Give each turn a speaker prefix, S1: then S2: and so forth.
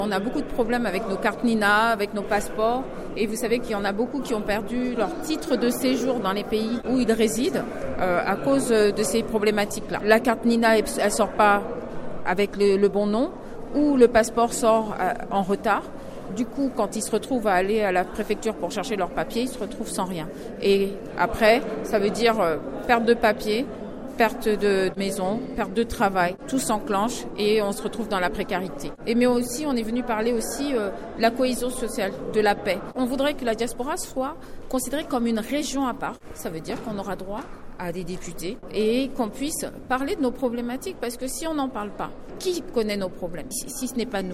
S1: On a beaucoup de problèmes avec nos cartes Nina, avec nos passeports. Et vous savez qu'il y en a beaucoup qui ont perdu leur titre de séjour dans les pays où ils résident à cause de ces problématiques-là. La carte Nina, elle sort pas avec le bon nom, ou le passeport sort en retard. Du coup, quand ils se retrouvent à aller à la préfecture pour chercher leurs papiers, ils se retrouvent sans rien. Et après, ça veut dire perte de papiers, perte de maison, perte de travail. Tout s'enclenche et on se retrouve dans la précarité. Mais aussi, on est venu parler aussi de la cohésion sociale, de la paix. On voudrait que la diaspora soit considérée comme une région à part. Ça veut dire qu'on aura droit à des députés et qu'on puisse parler de nos problématiques. Parce que si on n'en parle pas, qui connaît nos problèmes si ce n'est pas nous ?